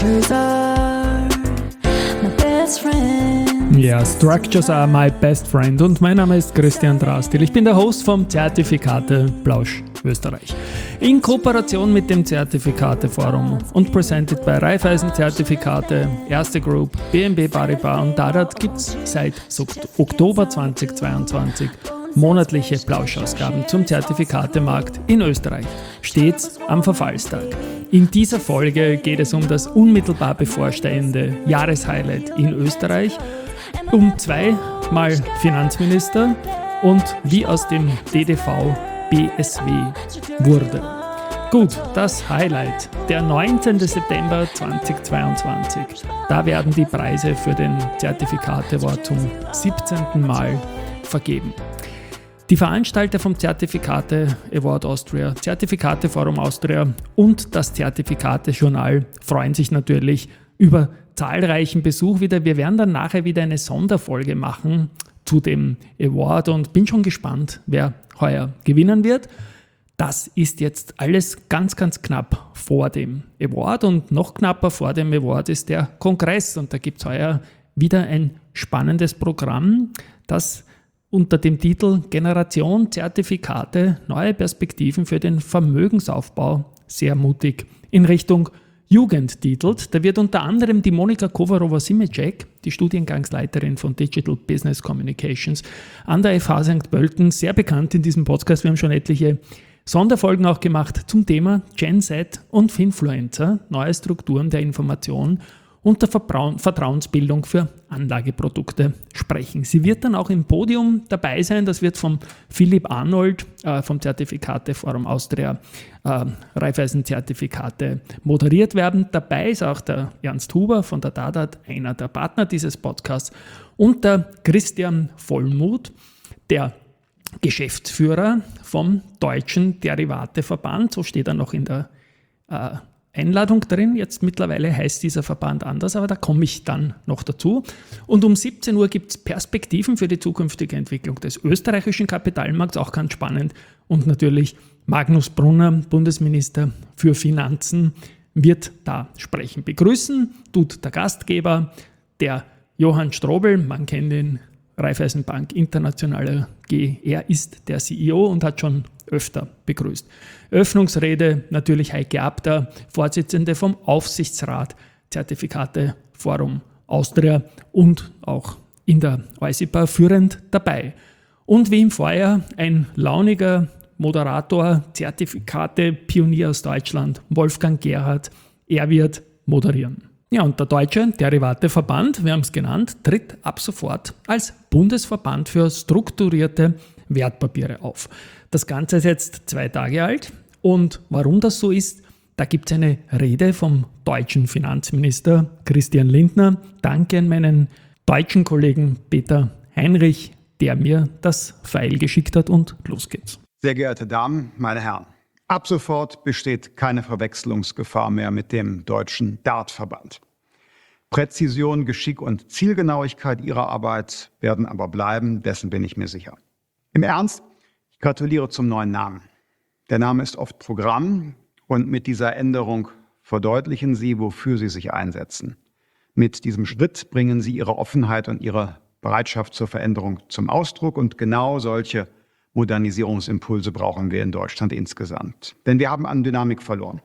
Structures are my best friend. Ja, Structures are my best friend und mein Name ist Christian Drastil. Ich bin der Host vom Zertifikate-Plausch Österreich. In Kooperation mit dem Zertifikate-Forum und presented bei Raiffeisen Zertifikate, Erste Group, BNP Paribas und Dadat gibt es seit Oktober 2022 monatliche Plauschausgaben zum Zertifikatemarkt in Österreich, stets am Verfallstag. In dieser Folge geht es um das unmittelbar bevorstehende Jahreshighlight in Österreich, um zweimal Finanzminister und wie aus dem DDV BSW wurde. Gut, das Highlight, der 19. September 2022. Da werden die Preise für den Zertifikate Award zum 17. Mal vergeben. Die Veranstalter vom Zertifikate Award Austria, Zertifikate Forum Austria und das Zertifikate Journal freuen sich natürlich über zahlreichen Besuch wieder. Wir werden dann nachher wieder eine Sonderfolge machen zu dem Award und bin schon gespannt, wer heuer gewinnen wird. Das ist jetzt alles ganz, ganz knapp vor dem Award und noch knapper vor dem Award ist der Kongress und da gibt es heuer wieder ein spannendes Programm, das unter dem Titel Generation Zertifikate, neue Perspektiven für den Vermögensaufbau sehr mutig in Richtung Jugend titelt. Da wird unter anderem die Monika Kovarova-Simecek, die Studiengangsleiterin von Digital Business Communications an der FH St. Pölten, sehr bekannt in diesem Podcast. Wir haben schon etliche Sonderfolgen auch gemacht zum Thema Gen Z und Finfluencer, neue Strukturen der Information und der Vertrauensbildung für Anlageprodukte sprechen. Sie wird dann auch im Podium dabei sein, das wird von Philipp Arnold vom Zertifikate Forum Austria, Raiffeisen Zertifikate moderiert werden. Dabei ist auch der Ernst Huber von der Dadat, einer der Partner dieses Podcasts, und der Christian Vollmuth, der Geschäftsführer vom Deutschen Derivateverband, so steht er noch in der Einladung drin. Jetzt mittlerweile heißt dieser Verband anders, aber da komme ich dann noch dazu. Und um 17 Uhr gibt es Perspektiven für die zukünftige Entwicklung des österreichischen Kapitalmarkts, auch ganz spannend. Und natürlich Magnus Brunner, Bundesminister für Finanzen, wird da sprechen. Begrüßen tut der Gastgeber, der Johann Strobel, man kennt ihn, Raiffeisenbank Internationale G. Er ist der CEO und hat schon öfter begrüßt. Öffnungsrede natürlich Heike Abter, Vorsitzende vom Aufsichtsrat Zertifikate Forum Austria und auch in der EuSIPA führend dabei. Und wie im Vorjahr ein launiger Moderator, Zertifikate-Pionier aus Deutschland, Wolfgang Gerhardt, er wird moderieren. Ja, und der Deutsche Derivateverband, wir haben es genannt, tritt ab sofort als Bundesverband für strukturierte Wertpapiere auf. Das Ganze ist jetzt 2 Tage alt und warum das so ist, da gibt es eine Rede vom deutschen Finanzminister Christian Lindner. Danke an meinen deutschen Kollegen Peter Heinrich, der mir das File geschickt hat und los geht's. Sehr geehrte Damen, meine Herren, ab sofort besteht keine Verwechslungsgefahr mehr mit dem Deutschen Dartverband. Präzision, Geschick und Zielgenauigkeit Ihrer Arbeit werden aber bleiben, dessen bin ich mir sicher. Im Ernst, ich gratuliere zum neuen Namen. Der Name ist oft Programm und mit dieser Änderung verdeutlichen Sie, wofür Sie sich einsetzen. Mit diesem Schritt bringen Sie Ihre Offenheit und Ihre Bereitschaft zur Veränderung zum Ausdruck und genau solche Modernisierungsimpulse brauchen wir in Deutschland insgesamt. Denn wir haben an Dynamik verloren.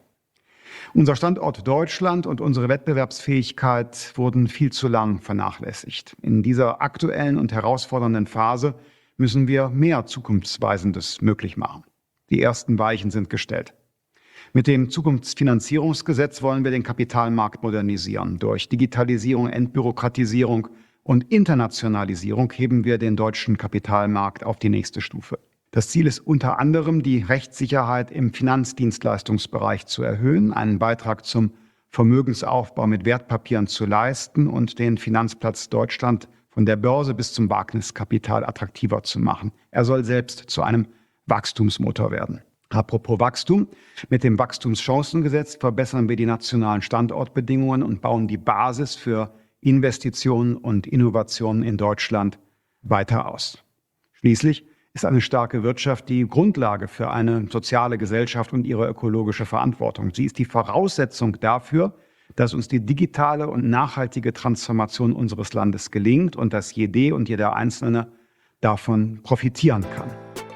Unser Standort Deutschland und unsere Wettbewerbsfähigkeit wurden viel zu lang vernachlässigt. In dieser aktuellen und herausfordernden Phase müssen wir mehr Zukunftsweisendes möglich machen. Die ersten Weichen sind gestellt. Mit dem Zukunftsfinanzierungsgesetz wollen wir den Kapitalmarkt modernisieren. Durch Digitalisierung, Entbürokratisierung und Internationalisierung heben wir den deutschen Kapitalmarkt auf die nächste Stufe. Das Ziel ist unter anderem, die Rechtssicherheit im Finanzdienstleistungsbereich zu erhöhen, einen Beitrag zum Vermögensaufbau mit Wertpapieren zu leisten und den Finanzplatz Deutschland von der Börse bis zum Wagniskapital attraktiver zu machen. Er soll selbst zu einem Wachstumsmotor werden. Apropos Wachstum, mit dem Wachstumschancengesetz verbessern wir die nationalen Standortbedingungen und bauen die Basis für Investitionen und Innovationen in Deutschland weiter aus. Schließlich ist eine starke Wirtschaft die Grundlage für eine soziale Gesellschaft und ihre ökologische Verantwortung. Sie ist die Voraussetzung dafür, dass uns die digitale und nachhaltige Transformation unseres Landes gelingt und dass jede und jeder Einzelne davon profitieren kann.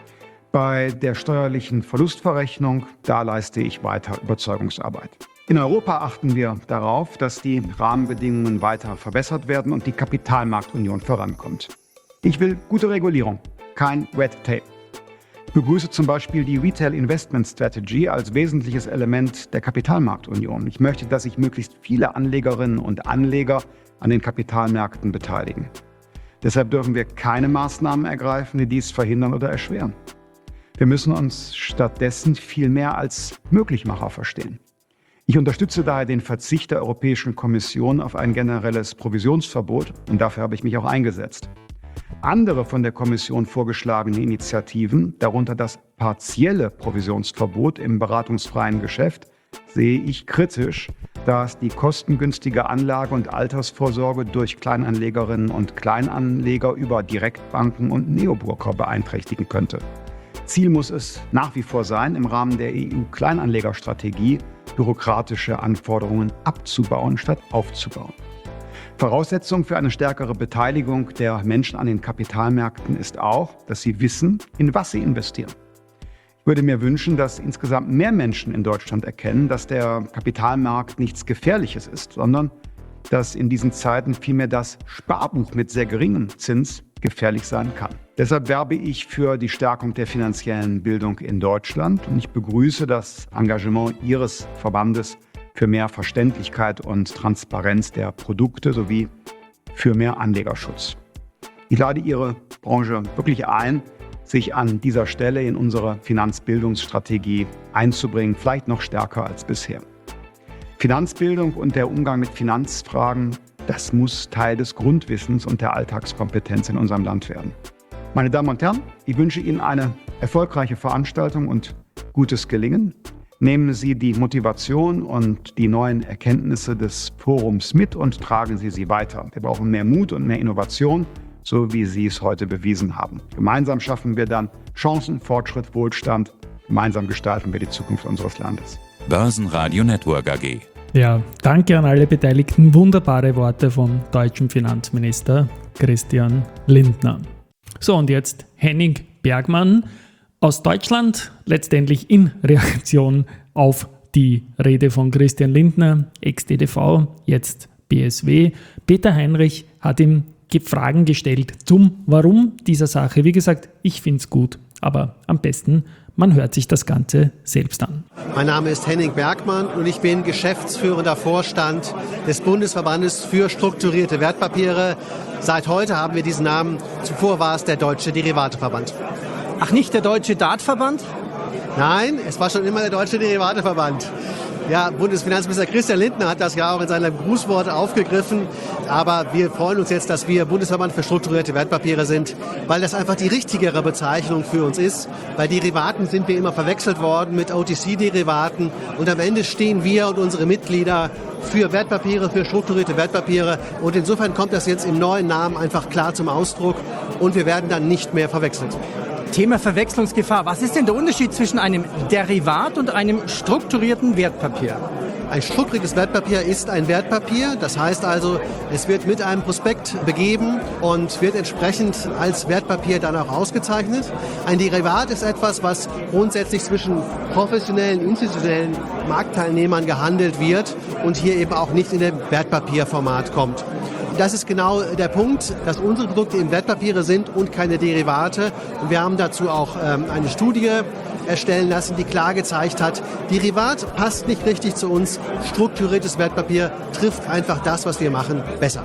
Bei der steuerlichen Verlustverrechnung, da leiste ich weiter Überzeugungsarbeit. In Europa achten wir darauf, dass die Rahmenbedingungen weiter verbessert werden und die Kapitalmarktunion vorankommt. Ich will gute Regulierung, kein Red Tape. Ich begrüße zum Beispiel die Retail Investment Strategy als wesentliches Element der Kapitalmarktunion. Ich möchte, dass sich möglichst viele Anlegerinnen und Anleger an den Kapitalmärkten beteiligen. Deshalb dürfen wir keine Maßnahmen ergreifen, die dies verhindern oder erschweren. Wir müssen uns stattdessen viel mehr als Möglichmacher verstehen. Ich unterstütze daher den Verzicht der Europäischen Kommission auf ein generelles Provisionsverbot und dafür habe ich mich auch eingesetzt. Andere von der Kommission vorgeschlagene Initiativen, darunter das partielle Provisionsverbot im beratungsfreien Geschäft, sehe ich kritisch, da es die kostengünstige Anlage- und Altersvorsorge durch Kleinanlegerinnen und Kleinanleger über Direktbanken und Neobroker beeinträchtigen könnte. Ziel muss es nach wie vor sein, im Rahmen der EU-Kleinanlegerstrategie bürokratische Anforderungen abzubauen statt aufzubauen. Voraussetzung für eine stärkere Beteiligung der Menschen an den Kapitalmärkten ist auch, dass sie wissen, in was sie investieren. Ich würde mir wünschen, dass insgesamt mehr Menschen in Deutschland erkennen, dass der Kapitalmarkt nichts Gefährliches ist, sondern dass in diesen Zeiten vielmehr das Sparbuch mit sehr geringem Zins gefährlich sein kann. Deshalb werbe ich für die Stärkung der finanziellen Bildung in Deutschland und ich begrüße das Engagement Ihres Verbandes für mehr Verständlichkeit und Transparenz der Produkte sowie für mehr Anlegerschutz. Ich lade Ihre Branche wirklich ein, sich an dieser Stelle in unsere Finanzbildungsstrategie einzubringen, vielleicht noch stärker als bisher. Finanzbildung und der Umgang mit Finanzfragen, das muss Teil des Grundwissens und der Alltagskompetenz in unserem Land werden. Meine Damen und Herren, ich wünsche Ihnen eine erfolgreiche Veranstaltung und gutes Gelingen. Nehmen Sie die Motivation und die neuen Erkenntnisse des Forums mit und tragen Sie sie weiter. Wir brauchen mehr Mut und mehr Innovation, so wie Sie es heute bewiesen haben. Gemeinsam schaffen wir dann Chancen, Fortschritt, Wohlstand. Gemeinsam gestalten wir die Zukunft unseres Landes. Börsenradio Network AG. Ja, danke an alle Beteiligten. Wunderbare Worte vom deutschen Finanzminister Christian Lindner. So, und jetzt Henning Bergmann aus Deutschland, letztendlich in Reaktion auf die Rede von Christian Lindner, ex-DDV, jetzt BSW. Peter Heinrich hat ihm Fragen gestellt zum Warum dieser Sache. Wie gesagt, ich finde es gut, aber am besten, man hört sich das Ganze selbst an. Mein Name ist Henning Bergmann und ich bin geschäftsführender Vorstand des Bundesverbandes für strukturierte Wertpapiere. Seit heute haben wir diesen Namen. Zuvor war es der Deutsche Derivateverband. Ach, nicht der Deutsche Dartverband? Nein, es war schon immer der Deutsche Derivateverband. Ja, Bundesfinanzminister Christian Lindner hat das ja auch in seinem Grußwort aufgegriffen. Aber wir freuen uns jetzt, dass wir Bundesverband für strukturierte Wertpapiere sind, weil das einfach die richtigere Bezeichnung für uns ist. Bei Derivaten sind wir immer verwechselt worden mit OTC-Derivaten. Und am Ende stehen wir und unsere Mitglieder für Wertpapiere, für strukturierte Wertpapiere. Und insofern kommt das jetzt im neuen Namen einfach klar zum Ausdruck. Und wir werden dann nicht mehr verwechselt. Thema Verwechslungsgefahr. Was ist denn der Unterschied zwischen einem Derivat und einem strukturierten Wertpapier? Ein strukturiertes Wertpapier ist ein Wertpapier. Das heißt also, es wird mit einem Prospekt begeben und wird entsprechend als Wertpapier dann auch ausgezeichnet. Ein Derivat ist etwas, was grundsätzlich zwischen professionellen, institutionellen Marktteilnehmern gehandelt wird und hier eben auch nicht in dem Wertpapierformat kommt. Das ist genau der Punkt, dass unsere Produkte eben Wertpapiere sind und keine Derivate. Und wir haben dazu auch eine Studie erstellen lassen, die klar gezeigt hat, Derivat passt nicht richtig zu uns. Strukturiertes Wertpapier trifft einfach das, was wir machen, besser.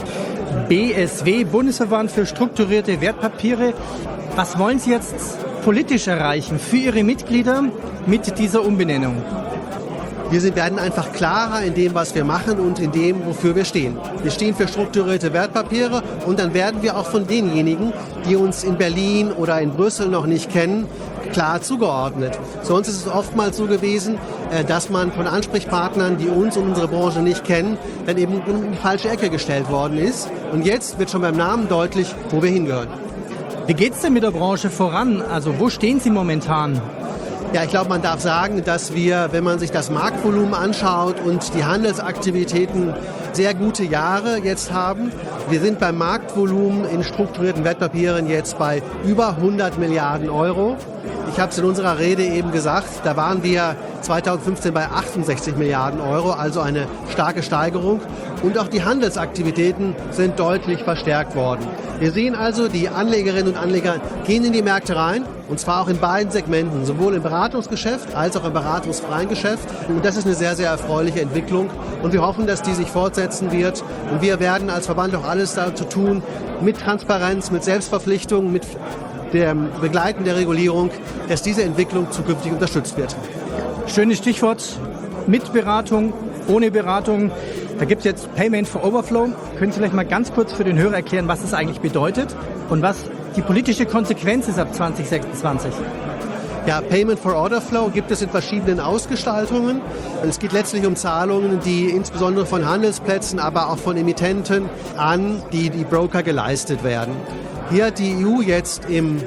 BSW, Bundesverband für strukturierte Wertpapiere. Was wollen Sie jetzt politisch erreichen für Ihre Mitglieder mit dieser Umbenennung? Wir werden einfach klarer in dem, was wir machen und in dem, wofür wir stehen. Wir stehen für strukturierte Wertpapiere und dann werden wir auch von denjenigen, die uns in Berlin oder in Brüssel noch nicht kennen, klar zugeordnet. Sonst ist es oftmals so gewesen, dass man von Ansprechpartnern, die uns und unsere Branche nicht kennen, dann eben in die falsche Ecke gestellt worden ist. Und jetzt wird schon beim Namen deutlich, wo wir hingehören. Wie geht es denn mit der Branche voran? Also wo stehen Sie momentan? Ja, ich glaube, man darf sagen, dass wir, wenn man sich das Marktvolumen anschaut und die Handelsaktivitäten, sehr gute Jahre jetzt haben. Wir sind beim Marktvolumen in strukturierten Wertpapieren jetzt bei über 100 Milliarden Euro. Ich habe es in unserer Rede eben gesagt, da waren wir 2015 bei 68 Milliarden Euro, also eine starke Steigerung. Und auch die Handelsaktivitäten sind deutlich verstärkt worden. Wir sehen also, die Anlegerinnen und Anleger gehen in die Märkte rein, und zwar auch in beiden Segmenten, sowohl im Beratungsgeschäft als auch im beratungsfreien Geschäft. Und das ist eine sehr, sehr erfreuliche Entwicklung. Und wir hoffen, dass die sich fortsetzen wird. Und wir werden als Verband auch alles dazu tun, mit Transparenz, mit Selbstverpflichtung, mit dem Begleiten der Regulierung, dass diese Entwicklung zukünftig unterstützt wird. Schönes Stichwort, mit Beratung, ohne Beratung. Da gibt es jetzt Payment for Overflow. Können Sie vielleicht mal ganz kurz für den Hörer erklären, was das eigentlich bedeutet und was die politische Konsequenz ist ab 2026? Ja, Payment for Order Flow gibt es in verschiedenen Ausgestaltungen. Es geht letztlich um Zahlungen, die insbesondere von Handelsplätzen, aber auch von Emittenten an die Broker geleistet werden. Hier hat die EU jetzt Ende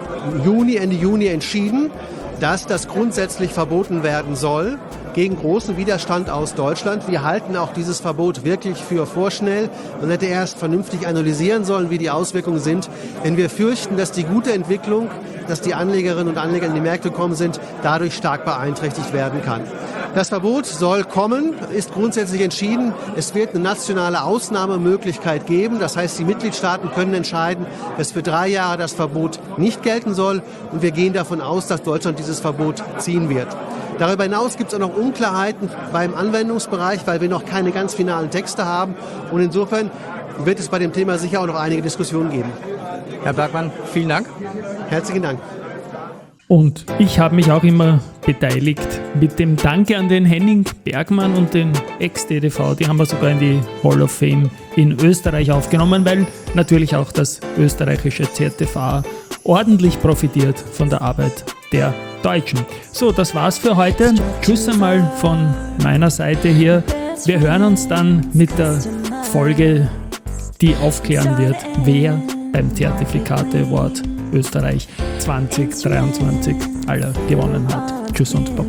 Juni entschieden, dass das grundsätzlich verboten werden soll, gegen großen Widerstand aus Deutschland. Wir halten auch dieses Verbot wirklich für vorschnell. Man hätte erst vernünftig analysieren sollen, wie die Auswirkungen sind. Denn wir fürchten, dass die gute Entwicklung, dass die Anlegerinnen und Anleger in die Märkte gekommen sind, dadurch stark beeinträchtigt werden kann. Das Verbot soll kommen, ist grundsätzlich entschieden. Es wird eine nationale Ausnahmemöglichkeit geben. Das heißt, die Mitgliedstaaten können entscheiden, dass für 3 Jahre das Verbot nicht gelten soll. Und wir gehen davon aus, dass Deutschland dieses Verbot ziehen wird. Darüber hinaus gibt es auch noch Unklarheiten beim Anwendungsbereich, weil wir noch keine ganz finalen Texte haben. Und insofern wird es bei dem Thema sicher auch noch einige Diskussionen geben. Herr Bergmann, vielen Dank. Herzlichen Dank. Und ich habe mich auch immer beteiligt mit dem Danke an den Henning Bergmann und den Ex-DDV. Die haben wir sogar in die Hall of Fame in Österreich aufgenommen, weil natürlich auch das österreichische ZTV ordentlich profitiert von der Arbeit der Deutschen. So, das war's für heute. Tschüss einmal von meiner Seite hier. Wir hören uns dann mit der Folge, die aufklären wird, wer beim Zertifikate Award Österreich 2023 alle gewonnen hat. Tschüss und Baba.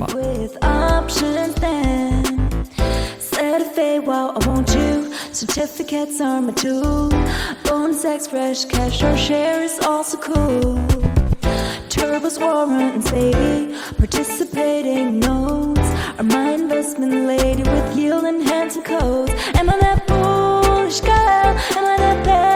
Certificates are my tool. Bonus X, fresh cash or share is also cool. Turbos, warrants, baby. Participating notes are my investment lady with yield and handsome codes. Am I that bullish girl? Am I that bad?